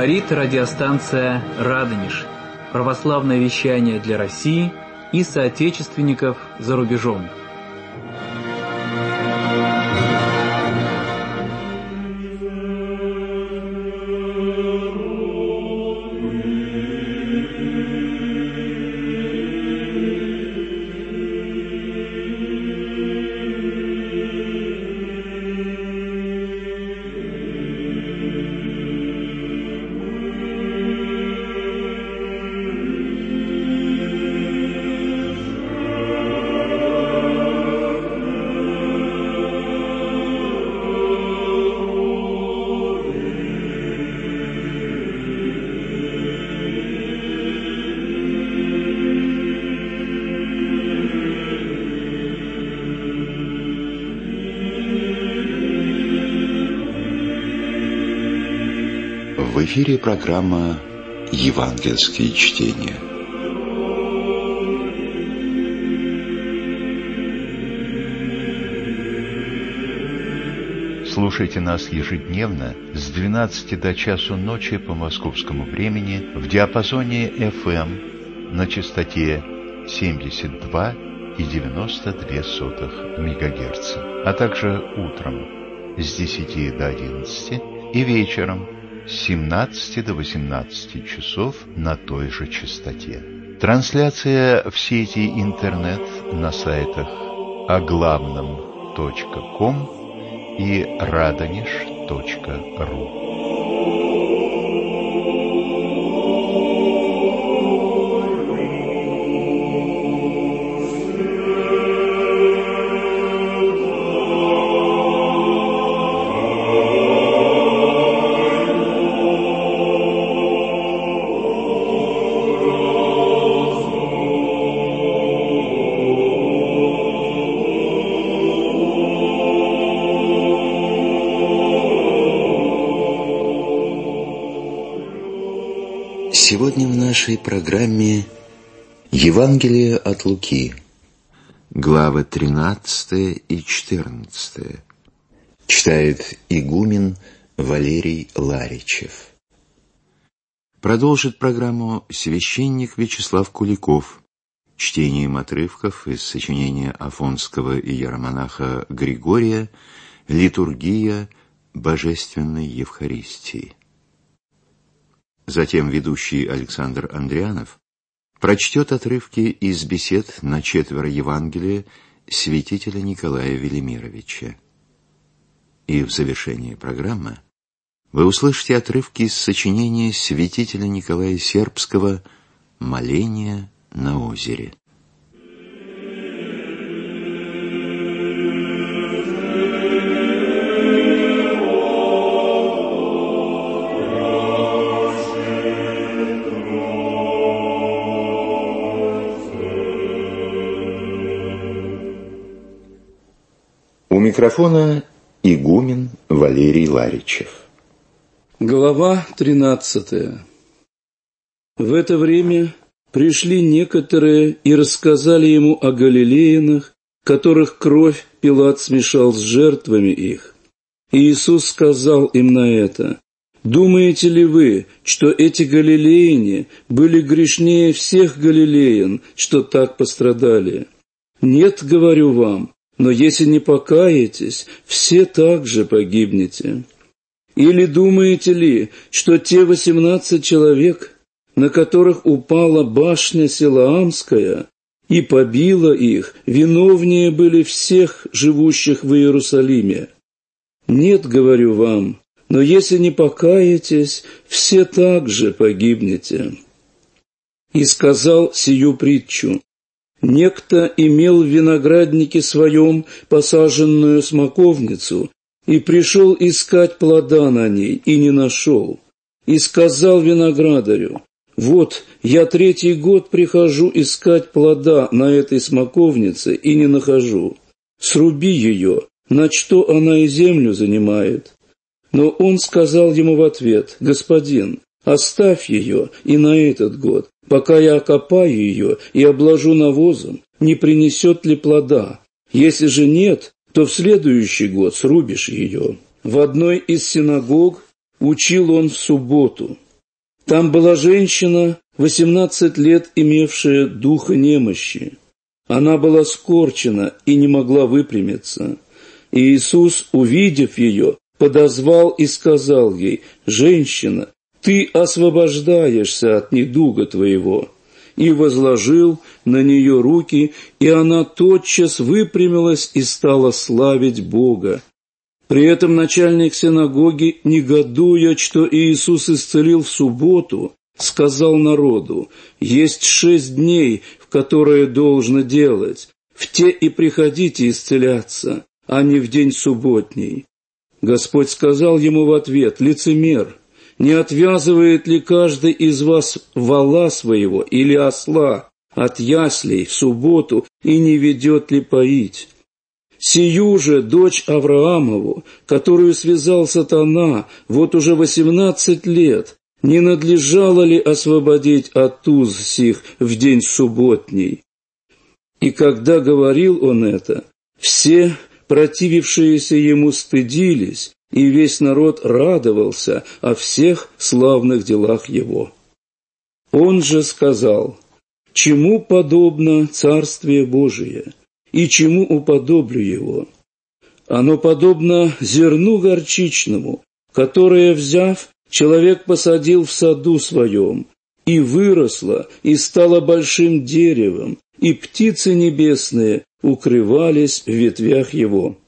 Говорит радиостанция «Радонеж». Православное вещание для России и соотечественников за рубежом. В эфире программа «Евангельские чтения». Слушайте нас ежедневно с 12 до часу ночи по московскому времени в диапазоне FM на частоте 72,92 МГц, а также утром с 10 до 11 и вечером с 17 до 18 часов на той же частоте. Трансляция в сети интернет на сайтах оглавном.ком и radonеж.ру. Сегодня в нашей программе Евангелие от Луки, главы 13 и 14. Читает игумен Валерий Ларичев. Продолжит программу священник Вячеслав Куликов чтением отрывков из сочинения афонского иеромонаха Григория «Литургия Божественной Евхаристии». Затем ведущий Александр Андрианов прочтет отрывки из бесед на 4 Евангелия святителя Николая Велимировича. И в завершении программы вы услышите отрывки из сочинения святителя Николая Сербского «Моление на озере». У микрофона игумен Валерий Ларичев. Глава 13. В это время пришли некоторые и рассказали ему о галилеянах, которых кровь Пилат смешал с жертвами их. И Иисус сказал им на это: «Думаете ли вы, что эти галилеяне были грешнее всех галилеян, что так пострадали? Нет, говорю вам, но если не покаетесь, все также погибнете. Или думаете ли, что те 18 человек, на которых упала башня Силаамская и побила их, виновнее были всех живущих в Иерусалиме? Нет, говорю вам, но если не покаетесь, все также погибнете». И сказал сию притчу: «Некто имел в винограднике своем посаженную смоковницу и пришел искать плода на ней, и не нашел. И сказал виноградарю: вот, я 3-й год прихожу искать плода на этой смоковнице и не нахожу. Сруби ее, на что она и землю занимает». Но он сказал ему в ответ: «Господин, оставь ее и на этот год, пока я окопаю ее и обложу навозом, не принесет ли плода? Если же нет, то в следующий год срубишь ее». В одной из синагог учил он в субботу. Там была женщина, 18 лет имевшая духа немощи. Она была скорчена и не могла выпрямиться. И Иисус, увидев ее, подозвал и сказал ей: «Женщина, ты освобождаешься от недуга твоего». И возложил на нее руки, и она тотчас выпрямилась и стала славить Бога. При этом начальник синагоги, негодуя, что Иисус исцелил в субботу, сказал народу: «Есть 6 дней, в которые должно делать, в те и приходите исцеляться, а не в день субботний». Господь сказал ему в ответ: «Лицемер, не отвязывает ли каждый из вас вола своего или осла от яслей в субботу и не ведет ли поить? Сию же дочь Авраамову, которую связал сатана вот уже 18 лет, не надлежало ли освободить от уз сих в день субботний?» И когда говорил он это, все противившиеся ему стыдились, и весь народ радовался о всех славных делах его. Он же сказал: «Чему подобно Царствие Божие, и чему уподоблю его? Оно подобно зерну горчичному, которое, взяв, человек посадил в саду своем, и выросло, и стало большим деревом, и птицы небесные укрывались в ветвях его».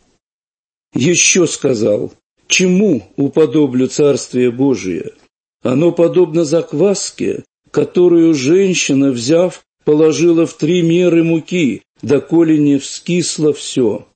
Еще сказал: «Чему уподоблю Царствие Божие? Оно подобно закваске, которую женщина, взяв, положила в 3 меры муки, доколе не вскисло все.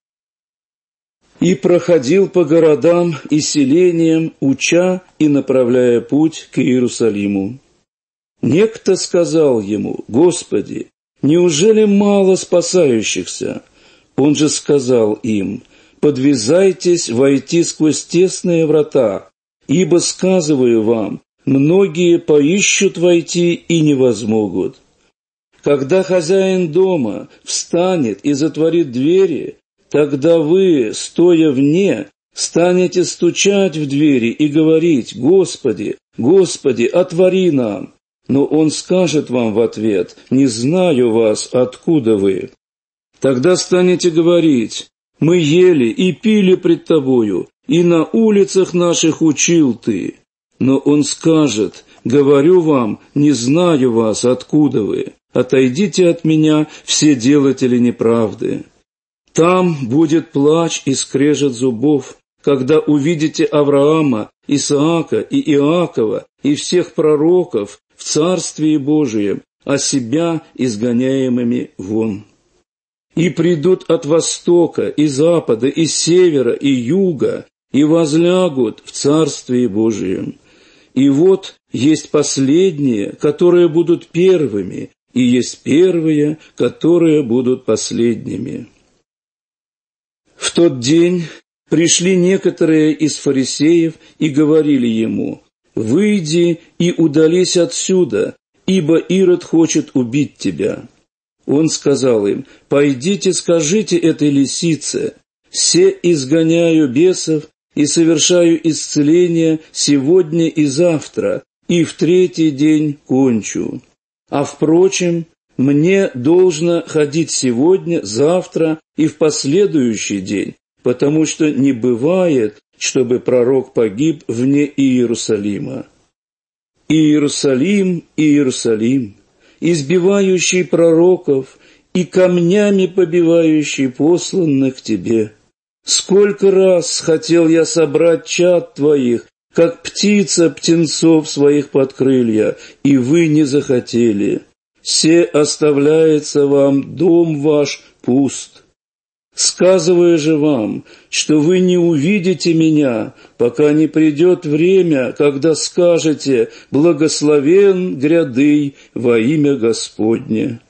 И проходил по городам и селениям, уча и направляя путь к Иерусалиму. Некто сказал ему: «Господи, неужели мало спасающихся?» Он же сказал им: «Подвязайтесь войти сквозь тесные врата, ибо, сказываю вам, многие поищут войти и не возмогут. Когда хозяин дома встанет и затворит двери, тогда вы, стоя вне, станете стучать в двери и говорить: Господи, Господи, отвори нам. Но он скажет вам в ответ: не знаю вас, откуда вы. Тогда станете говорить: мы ели и пили пред тобою, и на улицах наших учил ты. Но он скажет: говорю вам, не знаю вас, откуда вы. Отойдите от меня, все делатели неправды. Там будет плач и скрежет зубов, когда увидите Авраама, Исаака и Иакова и всех пророков в Царствии Божием, а себя изгоняемыми вон. И придут от востока, и запада, и севера, и юга, и возлягут в Царствии Божием. И вот есть последние, которые будут первыми, и есть первые, которые будут последними». В тот день пришли некоторые из фарисеев и говорили ему: «Выйди и удались отсюда, ибо Ирод хочет убить тебя». Он сказал им: «Пойдите, скажите этой лисице: се изгоняю бесов и совершаю исцеление сегодня и завтра, и в 3-й день кончу. А впрочем, мне должно ходить сегодня, завтра и в последующий день, потому что не бывает, чтобы пророк погиб вне Иерусалима. Иерусалим, Иерусалим, избивающий пророков и камнями побивающий посланных к тебе. Сколько раз хотел я собрать чад твоих, как птица птенцов своих под крылья, и вы не захотели. Се оставляется вам дом ваш пуст. Сказываю же вам, что вы не увидите меня, пока не придет время, когда скажете: благословен грядый во имя Господне».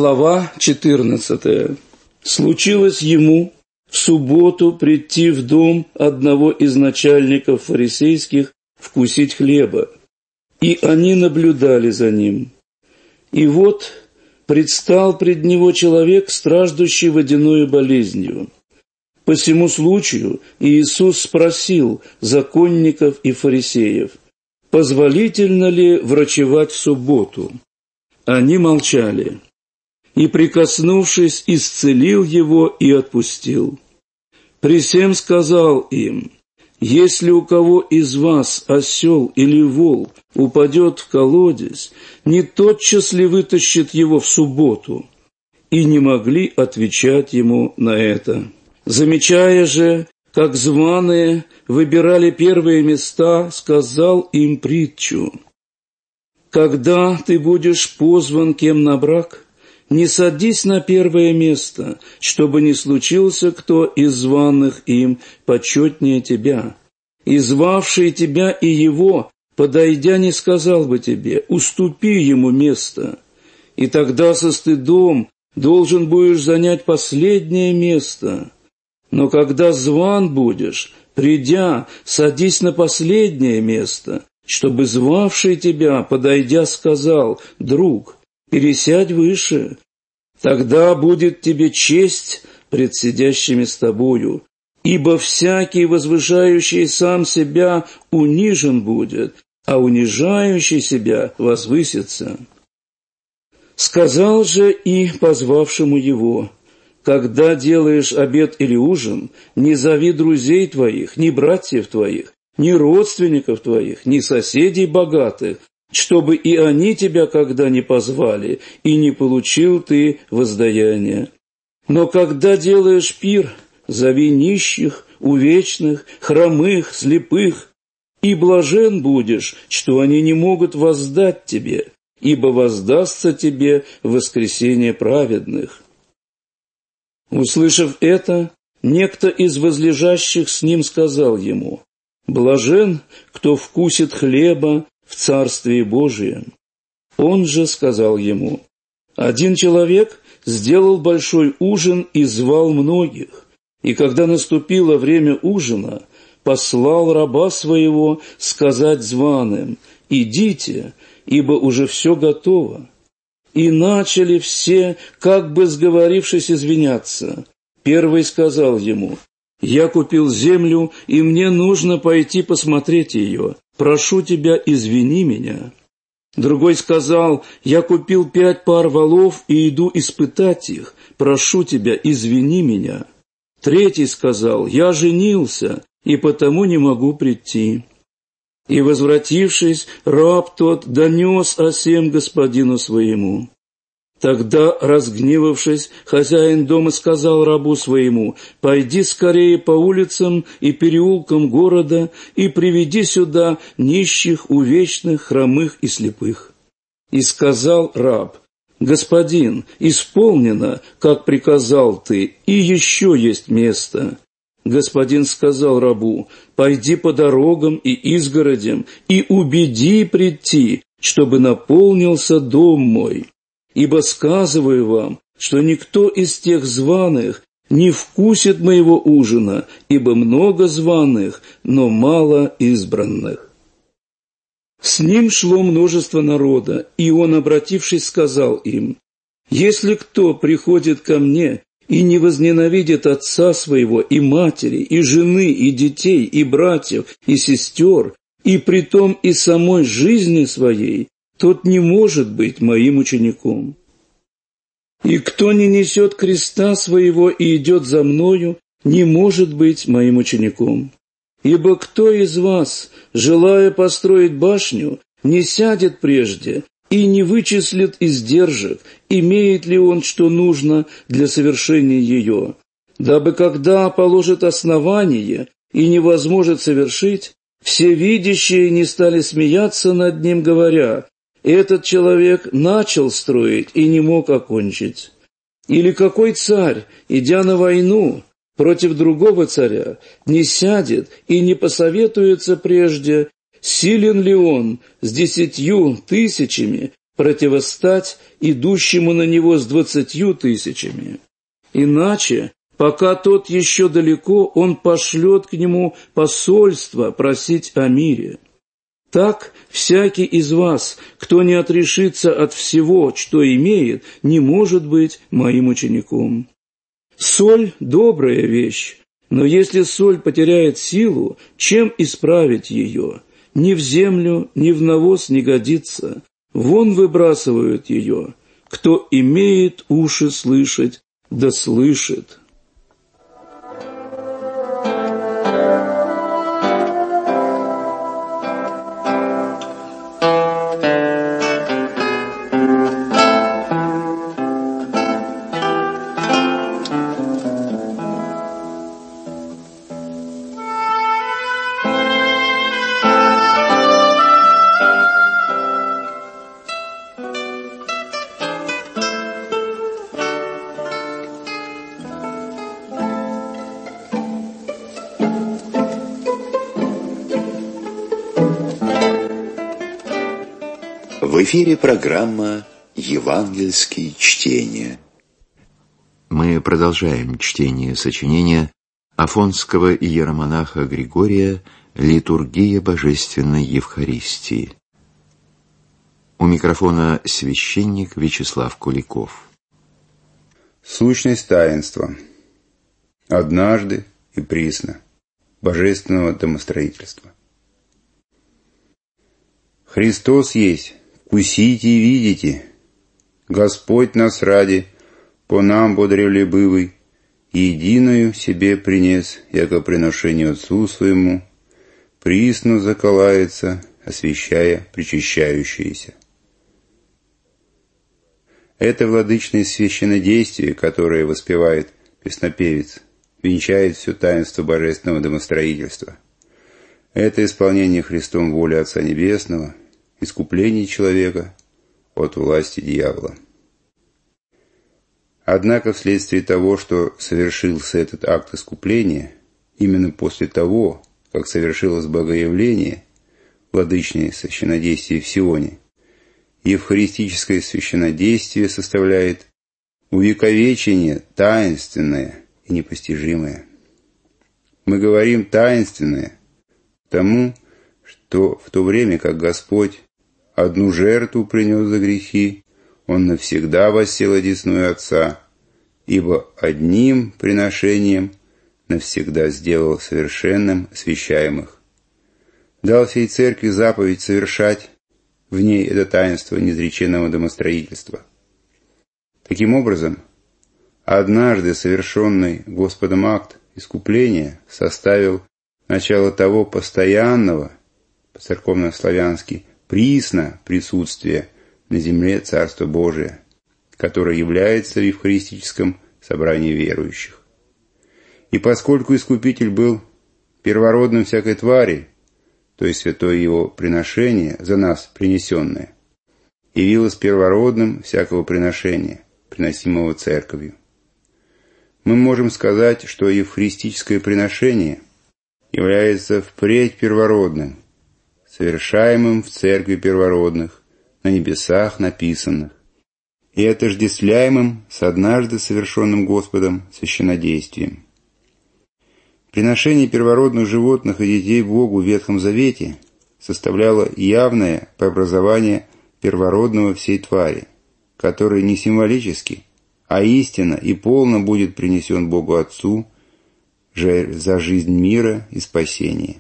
Глава 14. Случилось ему в субботу прийти в дом одного из начальников фарисейских вкусить хлеба, и они наблюдали за ним. И вот предстал пред него человек, страждущий водяною болезнью. По сему случаю Иисус спросил законников и фарисеев: позволительно ли врачевать в субботу? Они молчали. И, прикоснувшись, исцелил его и отпустил. Присем сказал им: если у кого из вас осел или вол упадет в колодец, не тотчас ли вытащит его в субботу? И не могли отвечать ему на это. Замечая же, как званые выбирали первые места, сказал им притчу: когда ты будешь позван кем на брак, не садись на первое место, чтобы не случился кто из званых им почетнее тебя. И звавший тебя и его, подойдя, не сказал бы тебе: уступи ему место. И тогда со стыдом должен будешь занять последнее место. Но когда зван будешь, придя, садись на последнее место, чтобы звавший тебя, подойдя, сказал: друг, пересядь выше. Тогда будет тебе честь пред сидящими с тобою, ибо всякий, возвышающий сам себя, унижен будет, а унижающий себя возвысится. Сказал же и позвавшему его: когда делаешь обед или ужин, не зови друзей твоих, ни братьев твоих, ни родственников твоих, ни соседей богатых, чтобы и они тебя когда не позвали, и не получил ты воздаяния. Но когда делаешь пир, зови нищих, увечных, хромых, слепых, и блажен будешь, что они не могут воздать тебе, ибо воздастся тебе в воскресение праведных». Услышав это, некто из возлежащих с ним сказал ему: «Блажен, кто вкусит хлеба в Царствии Божием». Он же сказал ему: один человек сделал большой ужин и звал многих, и когда наступило время ужина, послал раба своего сказать званым: идите, ибо уже все готово. И начали все, как бы сговорившись, извиняться. Первый сказал ему: я купил землю, и мне нужно пойти посмотреть ее. Прошу тебя, извини меня. Другой сказал: я купил 5 пар волов и иду испытать их. Прошу тебя, извини меня. Третий сказал: я женился, и потому не могу прийти. И, возвратившись, раб тот донес о сем господину своему. Тогда, разгневавшись, хозяин дома сказал рабу своему: пойди скорее по улицам и переулкам города и приведи сюда нищих, увечных, хромых и слепых. И сказал раб: господин, исполнено, как приказал ты, и еще есть место. Господин сказал рабу: пойди по дорогам и изгородям и убеди прийти, чтобы наполнился дом мой. Ибо сказываю вам, что никто из тех званых не вкусит моего ужина, ибо много званых, но мало избранных». С ним шло множество народа, и он, обратившись, сказал им: «Если кто приходит ко мне и не возненавидит отца своего, и матери, и жены, и детей, и братьев, и сестер, и притом и самой жизни своей, тот не может быть моим учеником. И кто не несет креста своего и идет за мною, не может быть моим учеником. Ибо кто из вас, желая построить башню, не сядет прежде и не вычислит издержек, имеет ли он что нужно для совершения ее, дабы когда положит основание и невозможно совершить, все видящие не стали смеяться над ним, говоря: этот человек начал строить и не мог окончить. Или какой царь, идя на войну против другого царя, не сядет и не посоветуется прежде, силен ли он с 10 000 противостать идущему на него с 20 000. Иначе, пока тот еще далеко, он пошлет к нему посольство просить о мире. Так всякий из вас, кто не отрешится от всего, что имеет, не может быть моим учеником. Соль – добрая вещь, но если соль потеряет силу, чем исправить ее? Ни в землю, ни в навоз не годится. Вон выбрасывают ее. Кто имеет уши слышать, да слышит. В эфире программа «Евангельские чтения». Мы продолжаем чтение сочинения афонского иеромонаха Григория «Литургия Божественной Евхаристии». У микрофона священник Вячеслав Куликов. Сущность таинства. Однажды и присно. Божественного домостроительства. Христос есть. Вкусите и видите, Господь нас ради, по нам бодревле бывый, единую себе принес, яко приношение Отцу своему, присно заколается, освящая причащающиеся. Это владычное священнодействие, которое воспевает песнопевец, венчает все таинство божественного домостроительства. Это исполнение Христом воли Отца Небесного, искупление человека от власти дьявола. Однако вследствие того, что совершился этот акт искупления, именно после того, как совершилось богоявление, владычное священнодействие в Сионе, евхаристическое священнодействие составляет увековечение таинственное и непостижимое. Мы говорим таинственное тому, что в то время как Господь одну жертву принес за грехи, Он навсегда воссел одесную Отца, ибо одним приношением навсегда сделал совершенным освящаемых. Дал сей церкви заповедь совершать в ней это таинство неизреченного домостроительства. Таким образом, однажды совершенный Господом акт искупления составил начало того постоянного, по-церковно-славянски, присно присутствия на земле Царства Божия, которое является в евхаристическом собрании верующих. И поскольку Искупитель был первородным всякой твари, то есть святое Его приношение, за нас принесенное, явилось первородным всякого приношения, приносимого Церковью. Мы можем сказать, что евхаристическое приношение является впредь первородным, совершаемым в церкви первородных, на небесах написанных, и отождествляемым с однажды совершенным Господом священнодействием. Приношение первородных животных и детей Богу в Ветхом Завете составляло явное преобразование первородного всей твари, который не символически, а истинно и полно будет принесен Богу Отцу за жизнь мира и спасения.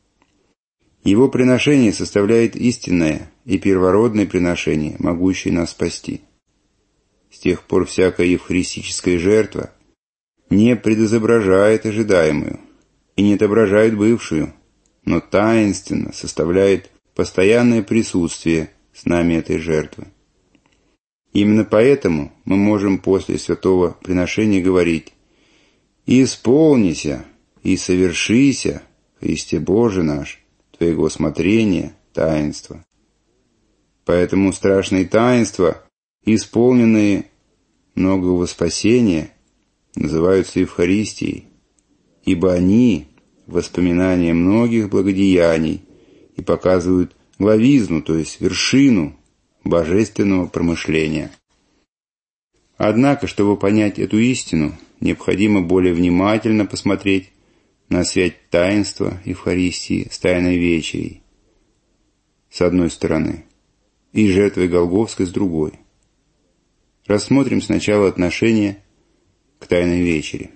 Его приношение составляет истинное и первородное приношение, могущее нас спасти. С тех пор всякая евхаристическая жертва не предизображает ожидаемую и не отображает бывшую, но таинственно составляет постоянное присутствие с нами этой жертвы. Именно поэтому мы можем после святого приношения говорить: «Исполнися и совершися, Христе Боже наш, Твоего смотрения, таинства». Поэтому страшные таинства, исполненные многого спасения, называются Евхаристией, ибо они – воспоминания многих благодеяний и показывают главизну, то есть вершину божественного промышления. Однако, чтобы понять эту истину, необходимо более внимательно посмотреть на связь таинства Евхаристии с Тайной Вечерей с одной стороны и жертвой Голгофской с другой. Рассмотрим сначала отношение к Тайной Вечере.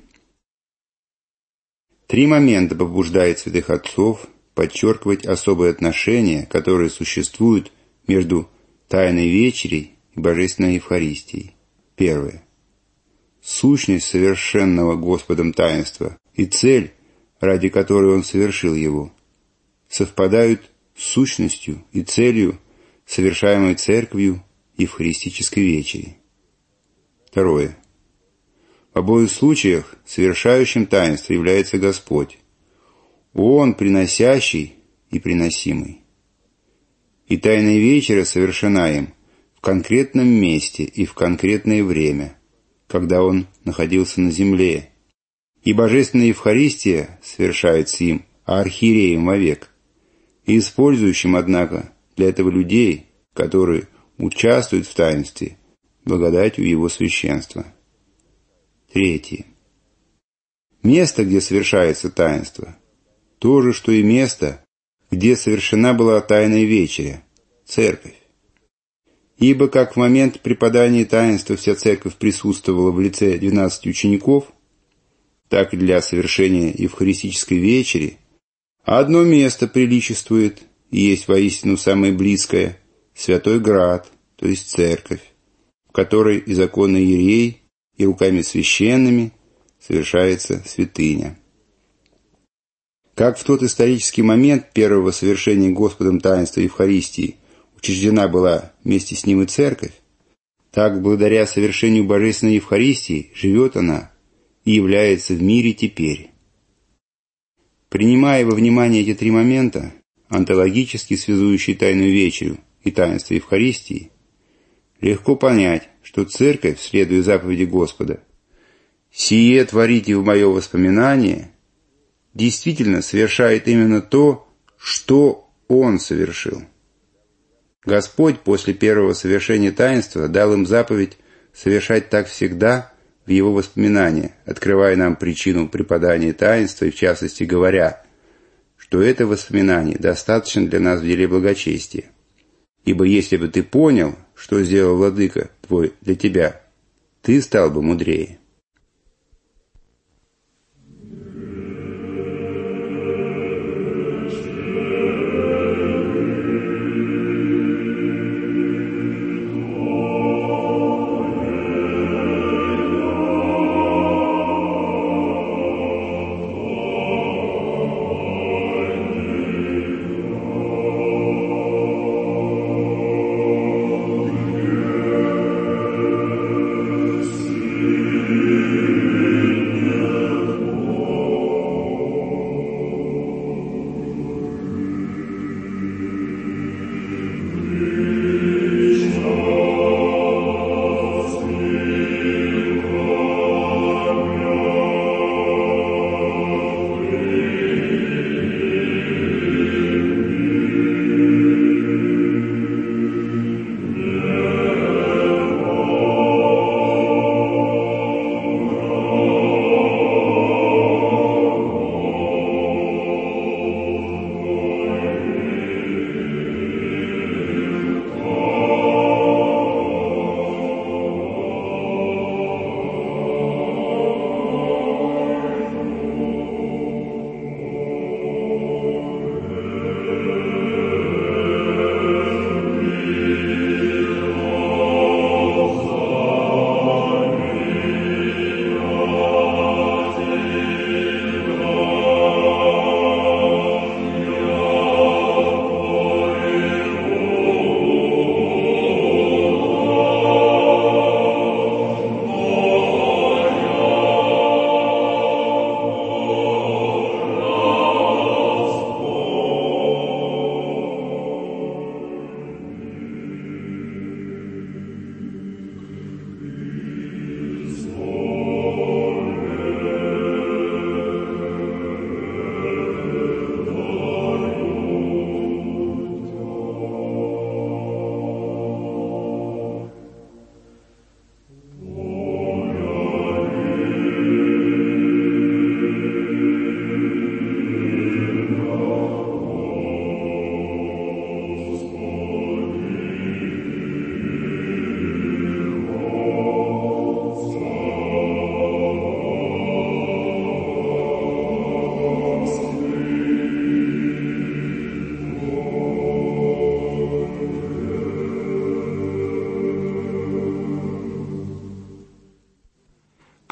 3 момента побуждают святых отцов подчеркивать особые отношения, которые существуют между Тайной Вечерей и Божественной Евхаристией. Первое. Сущность совершенного Господом таинства и цель, ради которой Он совершил его, совпадают с сущностью и целью, совершаемой Церковью Евхаристической Вечери. Второе. В обоих случаях совершающим таинство является Господь. Он приносящий и приносимый. И Тайная Вечеря совершена им в конкретном месте и в конкретное время, когда Он находился на земле. И Божественная Евхаристия совершается им, архиереем вовек, и использующим, однако, для этого людей, которые участвуют в таинстве, благодатью Его священства. Третье. Место, где совершается таинство, то же, что и место, где совершена была Тайная Вечеря, Церковь. Ибо как в момент преподания таинства вся Церковь присутствовала в лице 12 учеников, так и для совершения Евхаристической Вечери одно место приличествует и есть воистину самое близкое – Святой Град, то есть Церковь, в которой и законный иерей, и руками священными совершается святыня. Как в тот исторический момент первого совершения Господом таинства Евхаристии учреждена была вместе с ним и Церковь, так благодаря совершению Божественной Евхаристии живет она и является в мире теперь. Принимая во внимание эти 3 момента, онтологически связующие Тайную Вечерю и таинство Евхаристии, легко понять, что Церковь, следуя заповеди Господа, «Сие творите в мое воспоминание», действительно совершает именно то, что Он совершил. Господь после первого совершения таинства дал им заповедь совершать так всегда в Его воспоминания, открывая нам причину преподания таинства и в частности говоря, что это воспоминание достаточно для нас в деле благочестия. Ибо если бы ты понял, что сделал Владыка твой для тебя, ты стал бы мудрее.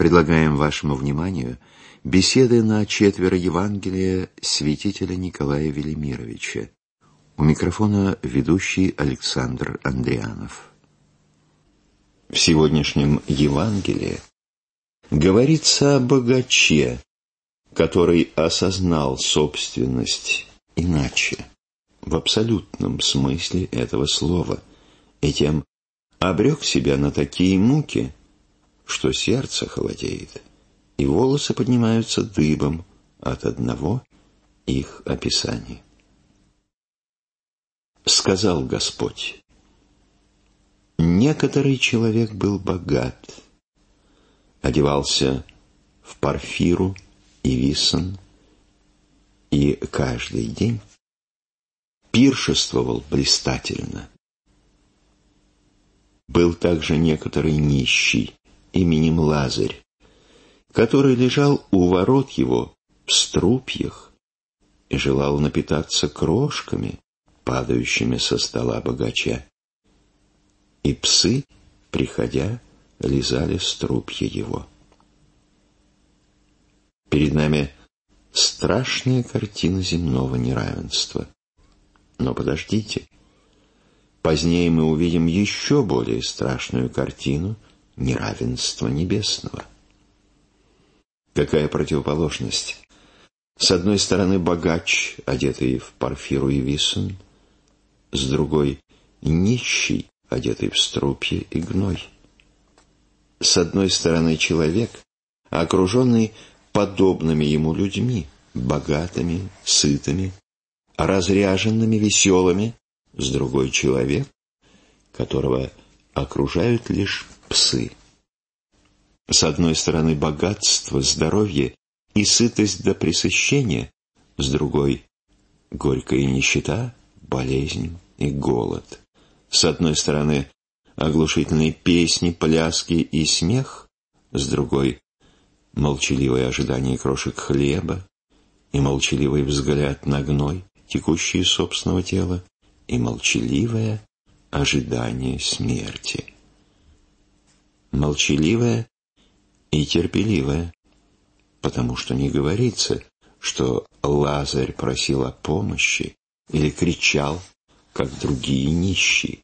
предлагаем вашему вниманию беседы на четверо Евангелия святителя Николая Велимировича. У микрофона ведущий Александр Андрианов. В сегодняшнем Евангелии говорится о богаче, который осознал собственность иначе, в абсолютном смысле этого слова, и тем обрек себя на такие муки, что сердце холодеет, и волосы поднимаются дыбом от одного их описания. Сказал Господь: некоторый человек был богат, одевался в парфиру и висон, и каждый день пиршествовал блистательно. Был также некоторый нищий именем Лазарь, который лежал у ворот его в струпьях и желал напитаться крошками, падающими со стола богача. И псы, приходя, лизали струпья его. Перед нами страшная картина земного неравенства. Но подождите, позднее мы увидим еще более страшную картину неравенства небесного. Какая противоположность? С одной стороны богач, одетый в парфиру и висон, с другой нищий, одетый в струпья и гной. С одной стороны человек, окруженный подобными ему людьми, богатыми, сытыми, разряженными, веселыми, с другой человек, которого окружают лишь псы. С одной стороны богатство, здоровье и сытость до пресыщения, с другой горькая нищета, болезнь и голод. С одной стороны оглушительные песни, пляски и смех, с другой молчаливое ожидание крошек хлеба и молчаливый взгляд на гной, текущий из собственного тела, и молчаливое ожидание смерти. Молчаливое и терпеливое, потому что не говорится, что Лазарь просил о помощи или кричал, как другие нищие.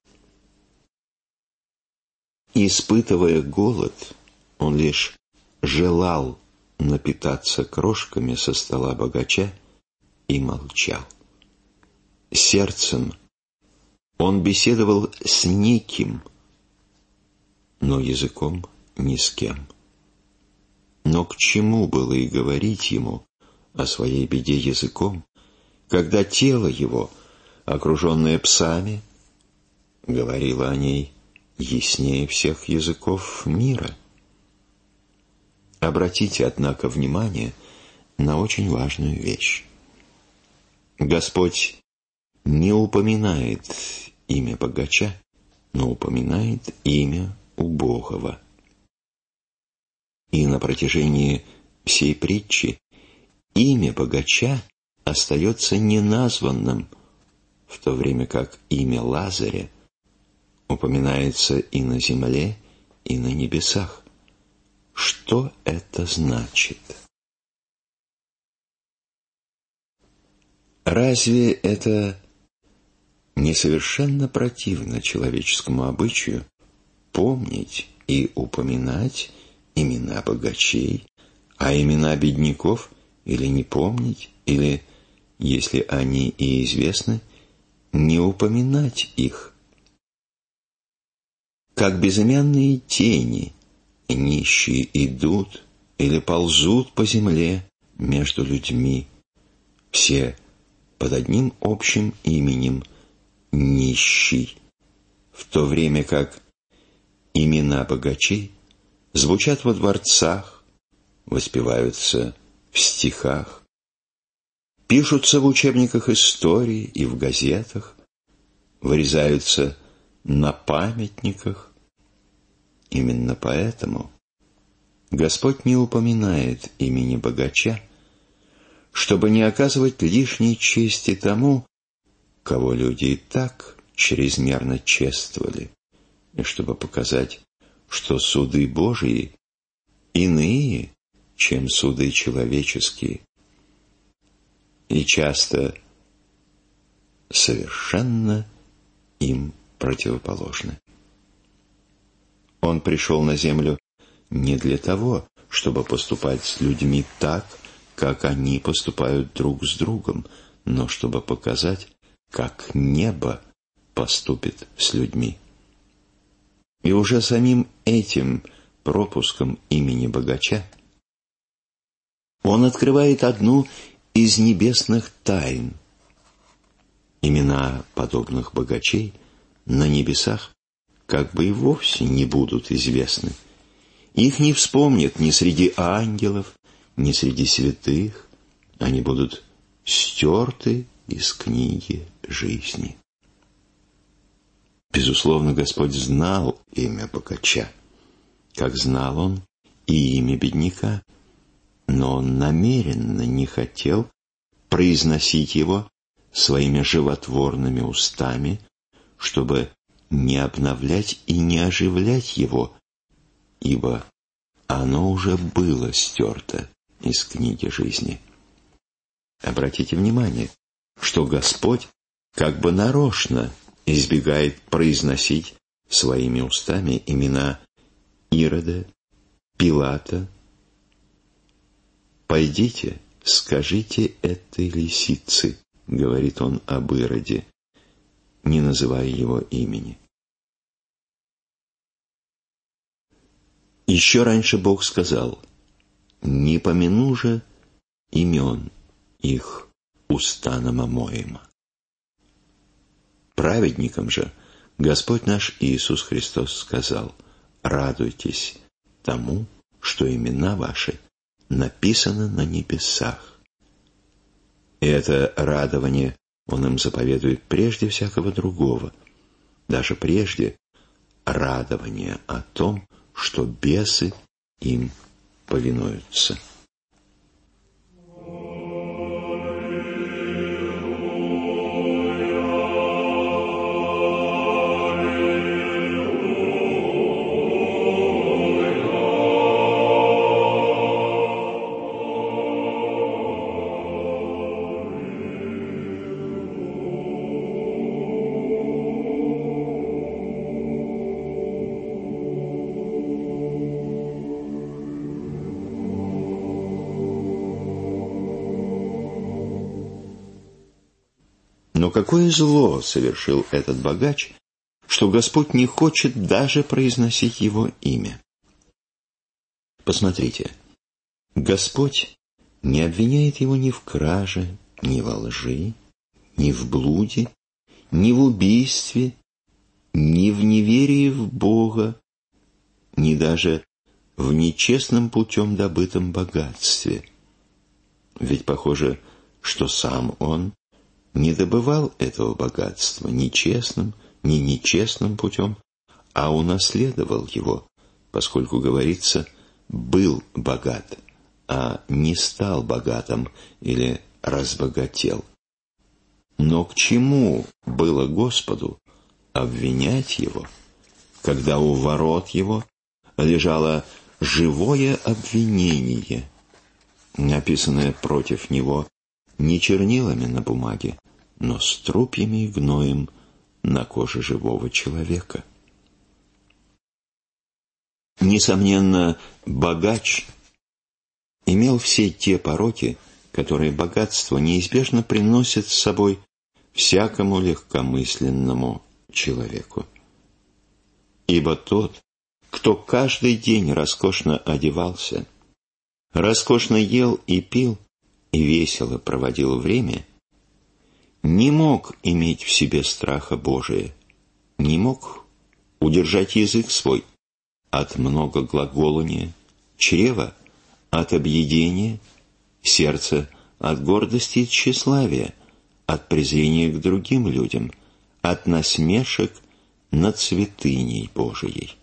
Испытывая голод, он лишь желал напитаться крошками со стола богача и молчал. Сердцем он беседовал с неким, но языком ни с кем. Но к чему было и говорить ему о своей беде языком, когда тело его, окруженное псами, говорило о ней яснее всех языков мира? Обратите, однако, внимание на очень важную вещь. Господь не упоминает имя богача, но упоминает имя убогого. И на протяжении всей притчи имя богача остается неназванным, в то время как имя Лазаря упоминается и на земле, и на небесах. Что это значит? Разве это не совершенно противно человеческому обычаю помнить и упоминать имена богачей, а имена бедняков или не помнить, или, если они и известны, не упоминать их? Как безымянные тени, нищие идут или ползут по земле между людьми, все под одним общим именем нищий, в то время как имена богачей звучат во дворцах, воспеваются в стихах, пишутся в учебниках истории и в газетах, вырезаются на памятниках. Именно поэтому Господь не упоминает имени богача, чтобы не оказывать лишней чести тому, кого люди и так чрезмерно чествовали, и чтобы показать, что суды Божии иные, чем суды человеческие, и часто совершенно им противоположны. Он пришел на землю не для того, чтобы поступать с людьми так, как они поступают друг с другом, но чтобы показать, как небо поступит с людьми. И уже самим этим пропуском имени богача он открывает одну из небесных тайн. Имена подобных богачей на небесах как бы и вовсе не будут известны. Их не вспомнят ни среди ангелов, ни среди святых. Они будут стерты из книги жизни. Безусловно, Господь знал имя богача, как знал Он и имя бедняка, но Он намеренно не хотел произносить его своими животворными устами, чтобы не обновлять и не оживлять его, ибо оно уже было стерто из книги жизни. Обратите внимание, что Господь как бы нарочно избегает произносить своими устами имена Ирода, Пилата. «Пойдите, скажите этой лисице», — говорит он об Ироде, не называя его имени. Еще раньше Бог сказал: «Не помяну же имен их устаном омоема». Праведникам же Господь наш Иисус Христос сказал: «Радуйтесь тому, что имена ваши написаны на небесах». И это радование Он им заповедует прежде всякого другого, даже прежде радования о том, что бесы им повинуются. Но какое зло совершил этот богач, что Господь не хочет даже произносить его имя? Посмотрите, Господь не обвиняет его ни в краже, ни во лжи, ни в блуде, ни в убийстве, ни в неверии в Бога, ни даже в нечестном путем добытом богатстве. Ведь похоже, что сам он не добывал этого богатства ни честным, ни нечестным путем, а унаследовал его, поскольку, говорится, был богат, а не стал богатым или разбогател. Но к чему было Господу обвинять его, когда у ворот его лежало живое обвинение, написанное против него не чернилами на бумаге, но струпьями и гноем на коже живого человека? Несомненно, богач имел все те пороки, которые богатство неизбежно приносит с собой всякому легкомысленному человеку. Ибо тот, кто каждый день роскошно одевался, роскошно ел и пил и весело проводил время, не мог иметь в себе страха Божия, не мог удержать язык свой от многоглаголания, чрево от объедения, сердце от гордости и тщеславия, от презрения к другим людям, от насмешек над святыней Божией.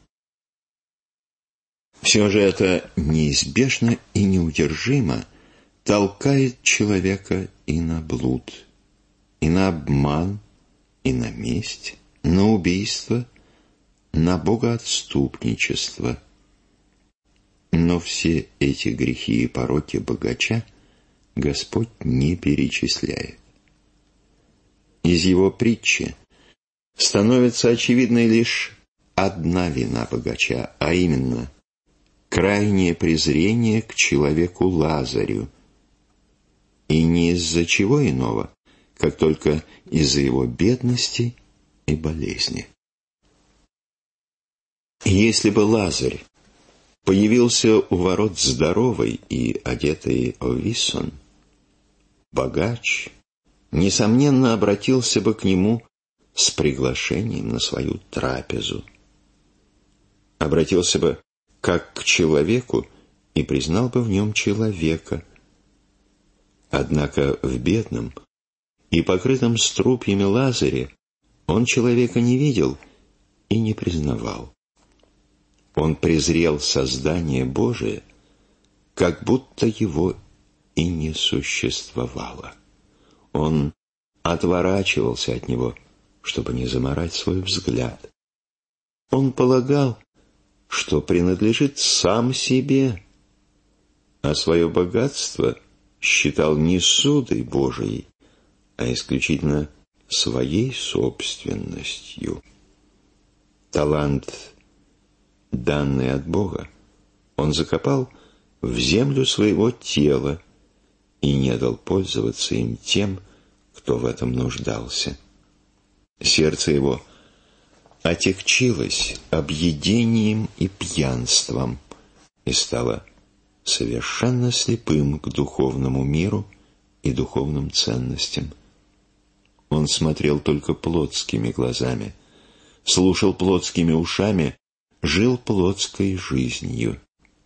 Все же это неизбежно и неудержимо толкает человека и на блуд, и на обман, и на месть, на убийство, на богоотступничество. Но все эти грехи и пороки богача Господь не перечисляет. Из его притчи становится очевидной лишь одна вина богача, а именно крайнее презрение к человеку Лазарю, и не из-за чего иного, как только из-за его бедности и болезни. Если бы Лазарь появился у ворот здоровый и одетый в виссон, богач, несомненно, обратился бы к нему с приглашением на свою трапезу. Обратился бы как к человеку и признал бы в нем человека. Однако в бедном и покрытом струпьями Лазаре он человека не видел и не признавал. Он презрел создание Божие, как будто его и не существовало. Он отворачивался от него, чтобы не замарать свой взгляд. Он полагал, что принадлежит сам себе, а свое богатство считал не судой Божией, а исключительно своей собственностью. Талант, данный от Бога, он закопал в землю своего тела и не дал пользоваться им тем, кто в этом нуждался. Сердце его отягчилось объедением и пьянством и стало совершенно слепым к духовному миру и духовным ценностям. Он смотрел только плотскими глазами, слушал плотскими ушами, жил плотской жизнью.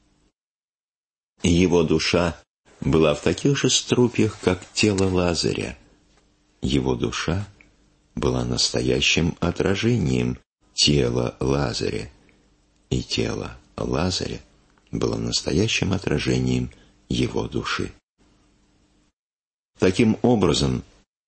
Его душа была в таких же струпьях, как тело Лазаря. Его душа была настоящим отражением тела Лазаря, и тело Лазаря было настоящим отражением его души. Таким образом,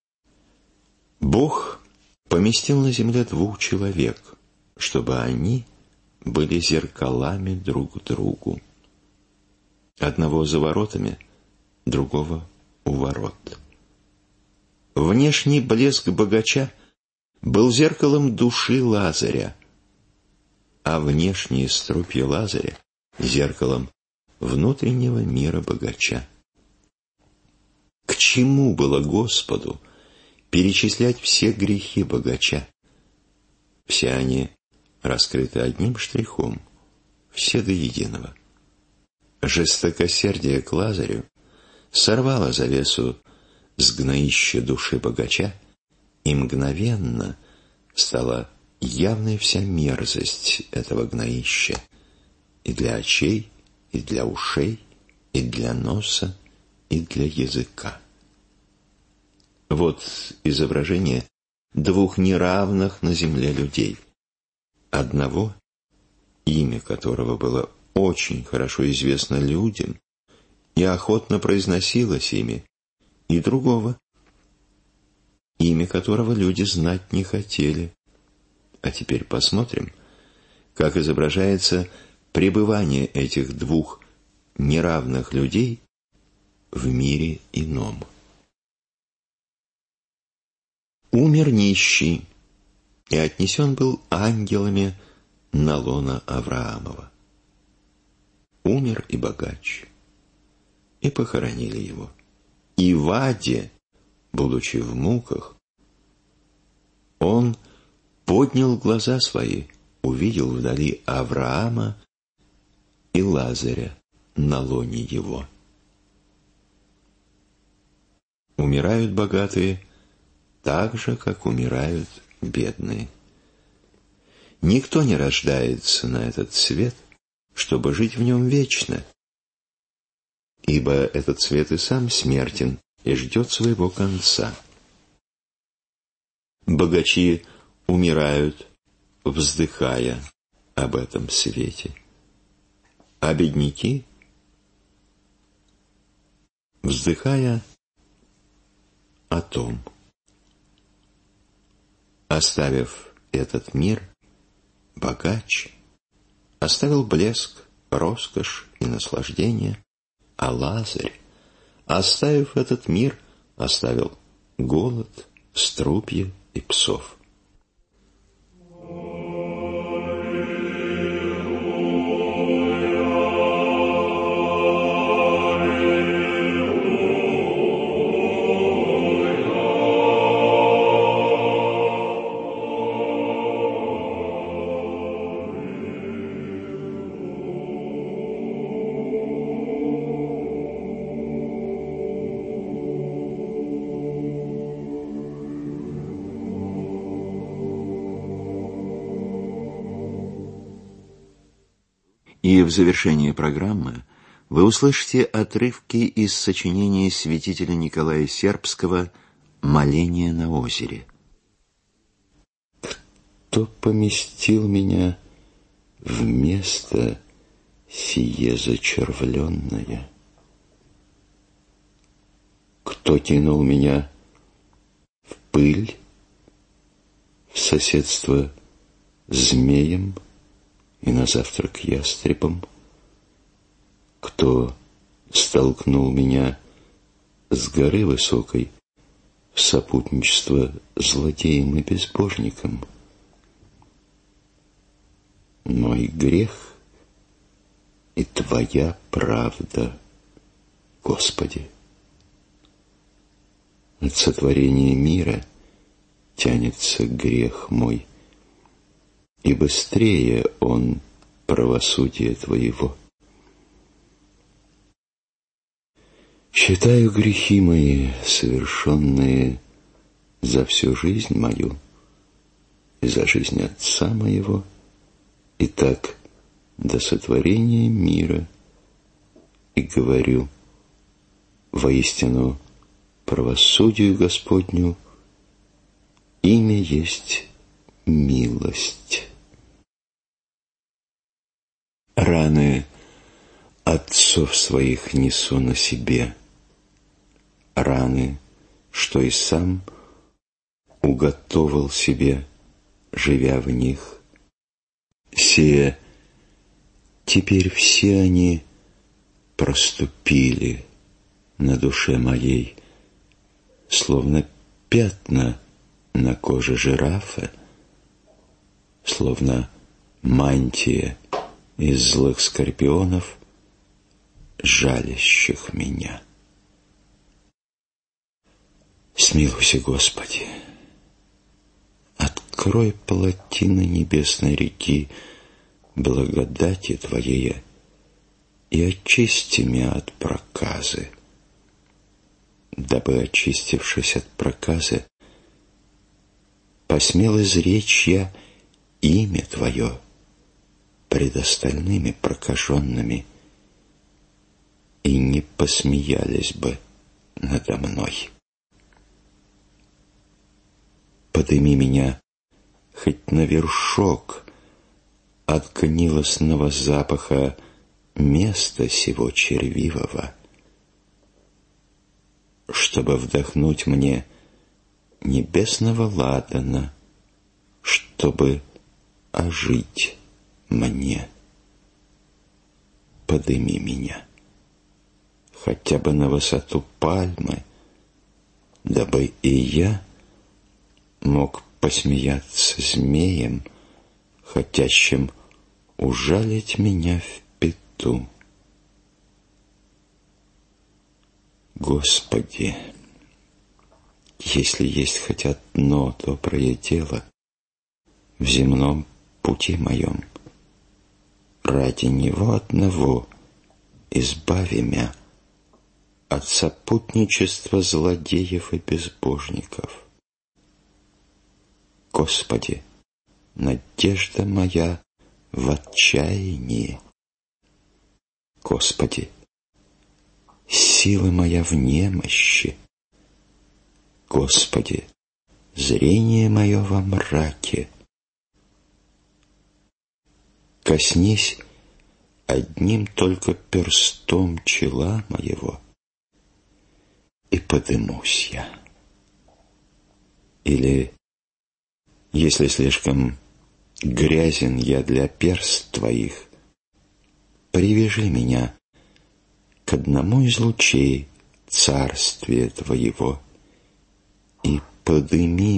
Бог поместил на земле двух человек, чтобы они были зеркалами друг другу. Одного за воротами, другого у ворот. Внешний блеск богача был зеркалом души Лазаря, а внешние струпья Лазаря — зеркалом внутреннего мира богача. К чему было Господу перечислять все грехи богача? Все они раскрыты одним штрихом, все до единого. Жестокосердие к Лазарю сорвало завесу с гноища души богача, и мгновенно стала явной вся мерзость этого гноища и для очей, и для ушей, и для носа, и для языка. Вот изображение двух неравных на земле людей. Одного, имя которого было очень хорошо известно людям и охотно произносилось ими, и другого, имя которого люди знать не хотели. А теперь посмотрим, как изображается пребывание этих двух неравных людей в мире ином. Умер нищий и отнесен был ангелами на лоно Авраамова. Умер и богач, и похоронили его. И в аде, будучи в муках, он поднял глаза свои, увидел вдали Авраама и Лазаря на лоне его. Умирают богатые так же, как умирают бедные. Никто не рождается на этот свет, чтобы жить в нем вечно, ибо этот свет и сам смертен и ждет своего конца. Богачи умирают, вздыхая об этом свете, а бедняки, вздыхая о том. Оставив этот мир, богач оставил блеск роскошь и наслаждение, а Лазарь, оставив этот мир, оставил голод, струпья и псов. И в завершении программы вы услышите отрывки из сочинения святителя Николая Сербского «Моление на озере». Кто поместил меня в место сие зачервленное? Кто тянул меня в пыль, в соседство с змеем и на завтрак ястребом? Кто столкнул меня с горы высокой в сопутничество злодеям и безбожникам? Мой грех и Твоя правда, Господи. От сотворения мира тянется грех мой, и быстрее он правосудия Твоего. Считаю грехи мои, совершенные за всю жизнь мою и за жизнь отца моего, и так до сотворения мира, и говорю: воистину правосудию Господню имя есть милость. Раны отцов своих несу на себе, раны, что и сам уготовил себе, живя в них. Сие теперь все они проступили на душе моей, словно пятна на коже жирафа, словно мантия из злых скорпионов, жалящих меня. Смилуйся, Господи, открой плотины небесной реки благодати Твоей и очисти меня от проказы, дабы, очистившись от проказы, посмел изречь я имя Твое пред остальными прокаженными, и не посмеялись бы надо мной. Подыми меня хоть на вершок от гнилостного запаха места сего червивого, чтобы вдохнуть мне небесного ладана, чтобы ожить мне. Подыми меня хотя бы на высоту пальмы, дабы и я мог посмеяться змеем, хотящим ужалить меня в пету. Господи, если есть хоть одно доброе дело в земном пути моем, ради него одного избави меня от сопутничества злодеев и безбожников. Господи, надежда моя в отчаянии. Господи, сила моя в немощи. Господи, зрение мое во мраке. Коснись одним только перстом чела моего, и подымусь я. Или, если слишком грязен я для перст Твоих, привяжи меня к одному из лучей царствия Твоего и подыми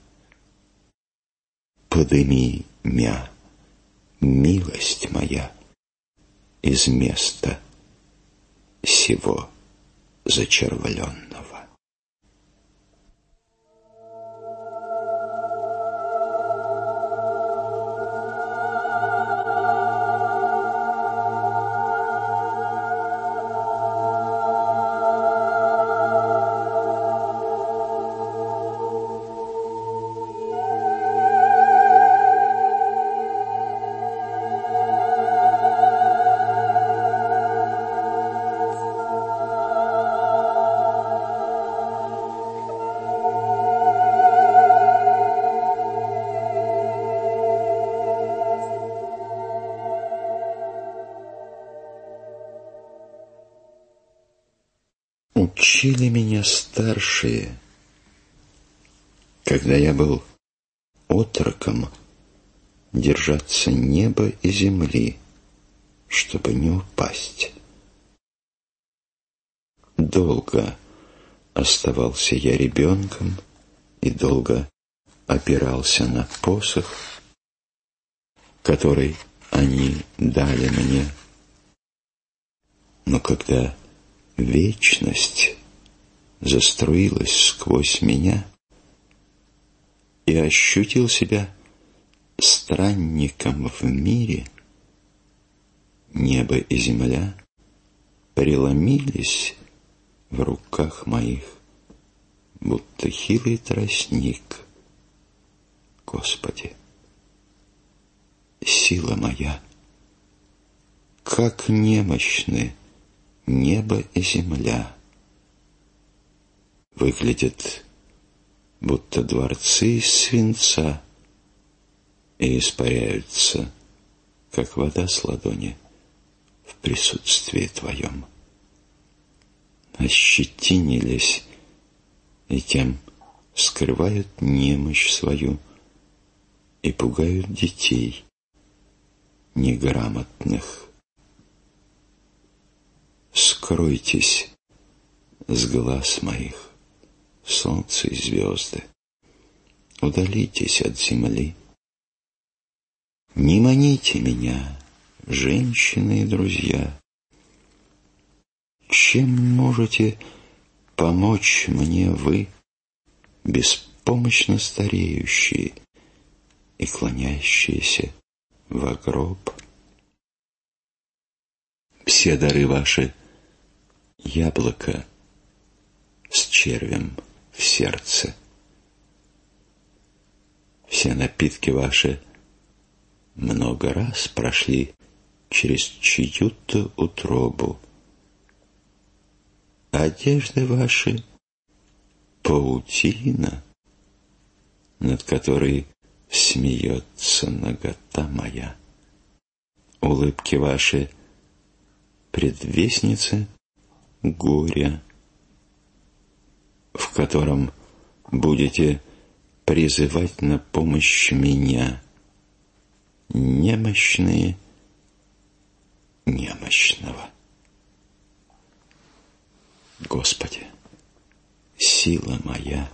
мя, милость моя, из места сего зачервленного. Учили меня старшие, когда я был отроком, держаться неба и земли, чтобы не упасть. Долго оставался я ребенком и долго опирался на посох, который они дали мне. Но когда вечность заструилась сквозь меня, и ощутил себя странником в мире, небо и земля преломились в руках моих, будто хилый тростник. Господи, сила моя, как немощны небо и земля, выглядят будто дворцы из свинца и испаряются, как вода с ладони в присутствии Твоем. Ощетинились и тем скрывают немощь свою и пугают детей неграмотных. Скройтесь с глаз моих, солнце и звезды, удалитесь от земли. Не маните меня, женщины и друзья. Чем можете помочь мне вы, беспомощно стареющие и клонящиеся во гроб? Все дары ваши — яблоко с червем в сердце. Все напитки ваши много раз прошли через чью-то утробу. Одежды ваши — паутина, над которой смеется нагота моя. Улыбки ваши — предвестницы горя, в котором будете призывать на помощь меня, немощные немощного. Господи, сила моя,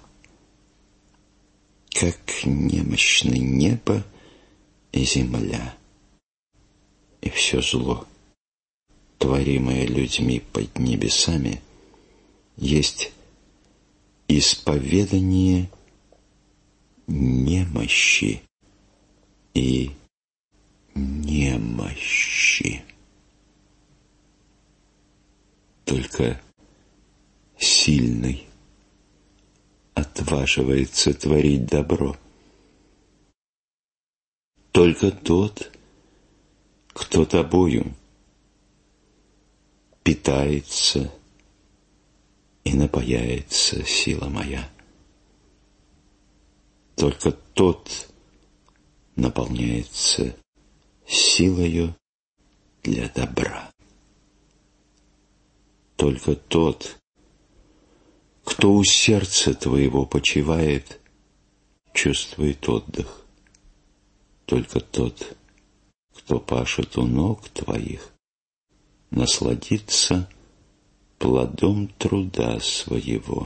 как немощны небо и земля, и все зло, творимое людьми под небесами, есть исповедание немощи и немощи. Только сильный отваживается творить добро. Только тот, кто тобою питается и напояется, сила моя. Только тот наполняется силою для добра. Только тот, кто у сердца твоего почивает, чувствует отдых. Только тот, кто пашет у ног твоих, насладиться плодом труда своего.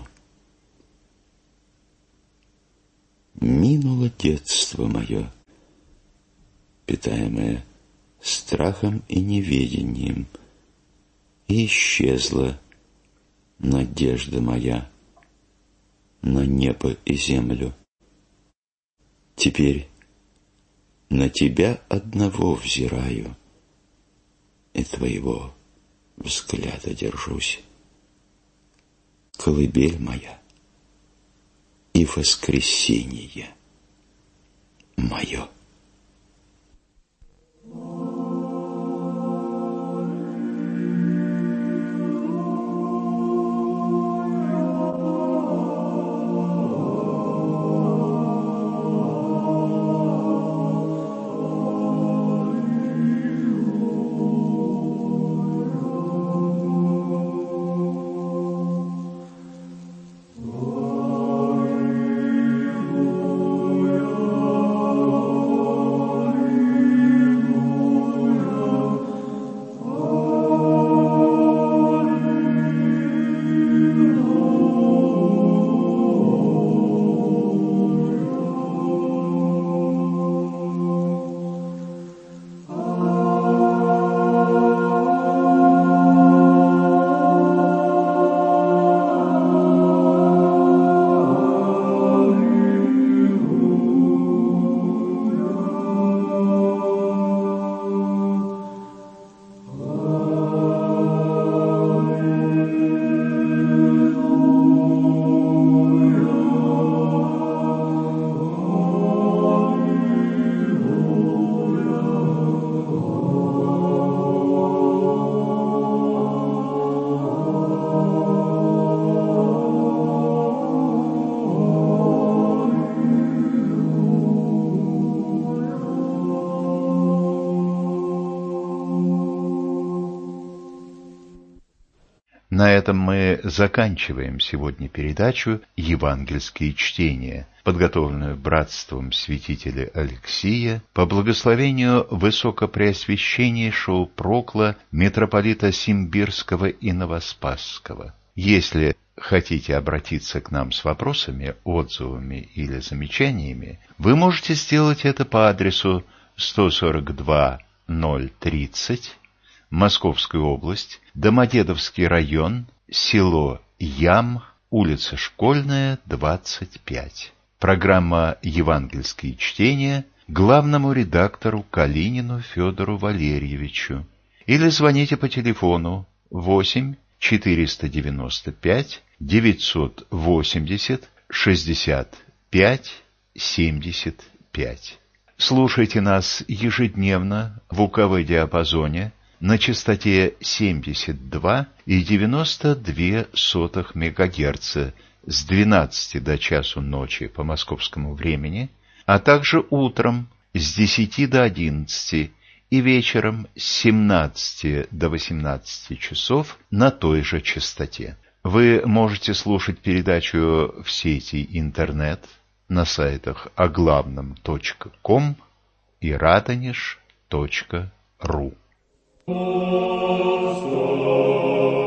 Минуло детство мое, питаемое страхом и неведением, и исчезла надежда моя на небо и землю. Теперь на тебя одного взираю, и твоего взгляда держусь. Колыбель моя и воскресение мое. На этом мы заканчиваем сегодня передачу «Евангельские чтения», подготовленную братством святителя Алексия по благословению высокопреосвященнейшего прокла митрополита Симбирского и Новоспасского. Если хотите обратиться к нам с вопросами, отзывами или замечаниями, вы можете сделать это по адресу 142-030, Московская область, Домодедовский район, село Ям, улица Школьная, 25. Программа «Евангельские чтения» главному редактору Калинину Федору Валерьевичу. Или звоните по телефону 8 495 980 65 75. Слушайте нас ежедневно в УКВ-диапазоне на частоте 72,92 МГц с 12 до часу ночи по московскому времени, а также утром с 10 до 11 и вечером с 17 до 18 часов на той же частоте. Вы можете слушать передачу в сети интернет на сайтах оглавном.ком и radonish.ru. Господи!